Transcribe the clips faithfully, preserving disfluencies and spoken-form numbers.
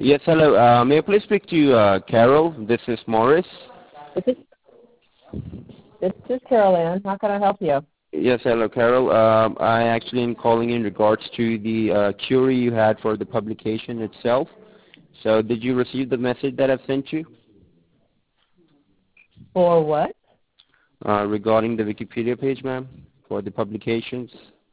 Yes, hello. Uh, may I please speak to uh, Carol? This is Morris. This is, this is Carol Ann. How can I help you? Yes, hello, Carol. Um, I actually am calling in regards to the uh, query you had for the publication itself. So did you receive the message that I've sent you? For what? Uh, regarding the Wikipedia page, ma'am, for the publications.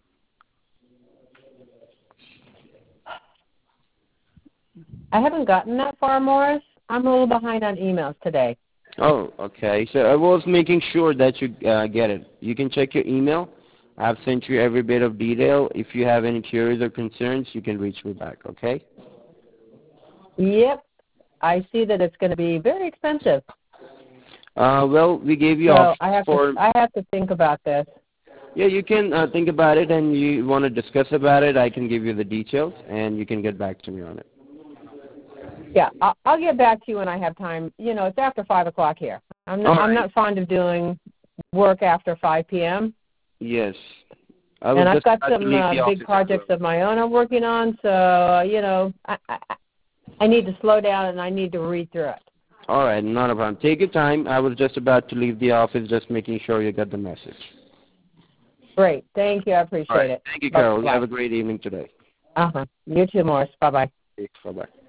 I haven't gotten that far, Morris. I'm a little behind on emails today. Oh, okay. So I was making sure that you uh, get it. You can check your email. I've sent you every bit of detail. If you have any queries or concerns, you can reach me back, okay? Yep. I see that it's going to be very expensive. Uh, well, we gave you So options I have for... to I have to think about this. Yeah, you can uh, think about it, and you want to discuss about it, I can give you the details, and you can get back to me on it. Yeah, I'll, I'll get back to you when I have time. You know, it's after five o'clock here. I'm not, All I'm right. not fond of doing work after five p.m. Yes. I was And I've just got about to some leave uh, the big office as projects well. of my own I'm working on, so uh, you know, I, I I need to slow down and I need to read through it. All right, not a problem. Take your time. I was just about to leave the office, just making sure you got the message. Great, thank you. I appreciate All right. it. Thank you, Bye Carol. You bye. have a great evening today. Uh huh. You too, Morris. Bye bye. Bye-bye.